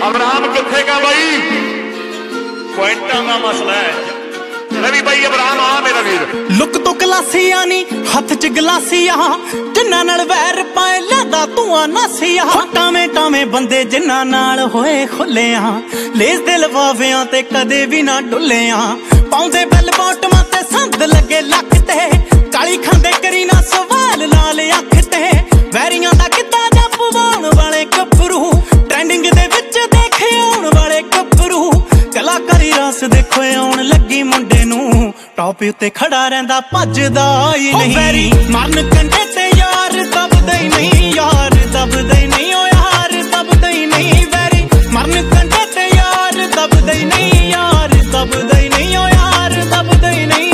अबराम किथे का बई पॉइंटा का मसला है रवि बई अबराम आ मेरा वीर लुक तो गलासिया नी हथ च गलासिया जिन्ना नाल वैर पाए लादा धुआं नासिया टावे टावे बंदे जिन्ना नाल होए खुलिया लेस दे लफाफियां ते कदे भी ना डुलिया पाउंदे बैल बॉटमां ते संद लगे लक ते काली खांदे करी ना सवाल लाल अख ते वैरियां दा किता जप वाउण वाले कपरू ट्रेंडिंग दे विच देखे आउण वाले कपरू कलाकारी रस देखो आउण लगी मुंडे नू टॉप उत्ते खड़ा रहिंदा भजदा ही नहीं मरन कंढे ते यार दबदा ही नहीं यार दबदा ही नहीं ओ यार दबदा ही नहीं वैरी मरन कंढे ते यार दबदा ही नहीं यार दबदा ही नहीं ओ यार दबदा ही नहीं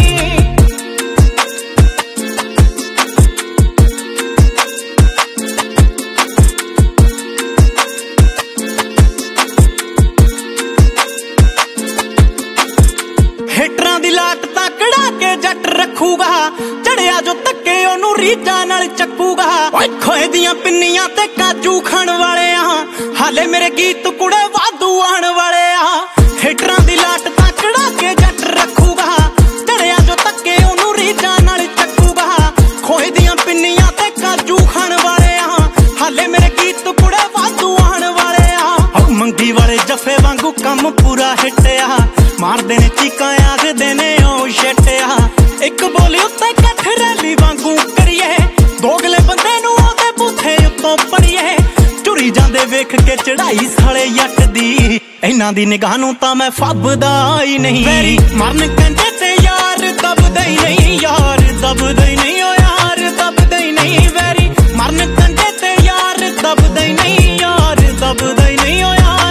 हिटरां दी लाट तां कढ़ा के जट रखूगा चढ़िया जो धक्के ओनू रीझां नाल चकूगा ओए खोए दियां पिन्नियां ते काजू खाण वाले आ हाले मेरे गीत कुड़े वाधू आण वाले आ हिटरां दी लाट तां कढ़ा के जट रखूगा चढ़िया जो धक्के ओनू रीझां नाल चकूगा खोए दियां पिन्नियां ते काजू खाण वाले आ हाले मेरे गीत कुड़े वाधू आण वाले आ मंगी वाले जफे वांगू कम पूरा हिटिया मारदे ने चीकां आखदे ने ओ शटिया एक बोली उत्ते कठ रैली वांगू करिए दोगले बंदे नू ओदे बूथे उत्तों पड़िए चुरी जांदे वेख के चढ़ाई साले जट दी इन्हां दी निगाह नू तां मैं फबदा ही नहीं वैरी मरन कंढे ते यार दबदा ही नहीं यार दबदा ही नहीं ओ यार दबदा ही नहीं वैरी मरन कंढे ते यार दबदा ही नहीं यार दबदा ही नहीं ओ यार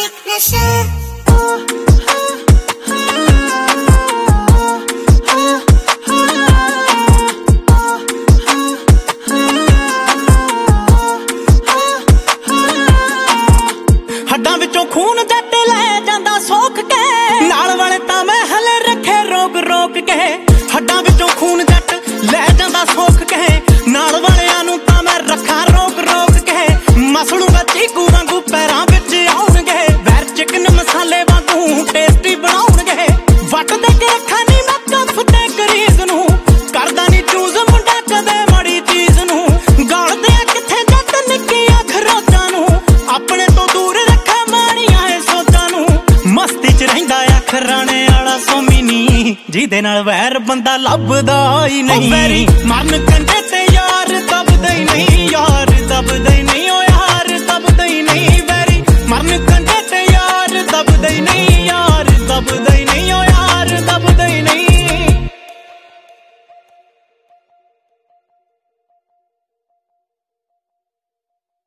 हड्डां विचों खून जट लै जांदा सोख के नाल वाले तां मैं हले रखे रोक रोक के हड्डां विचों खून जट लै जांदा सोख के नाल वालियां नू तां मैं रखा रोक रोक के मसलूंगा चीकू वांगू पैरां विच आउणगे वैर चिकन मसाले वांगू टेस्टी बनाउणगे वट दे के रखा नी मैं कफ ते करीज नू करदा नी चूज मुंडा कदे माड़ी चीज नू गलदे किथे जट निक्कियां खरोचां नू अपने तो दूर रखा माड़ियां है सोचां नू मस्ती च रहिंदा अखराने आला सोमी नी जिहदे नाल वैर बंदा लभदा ही नहीं वैरी मरन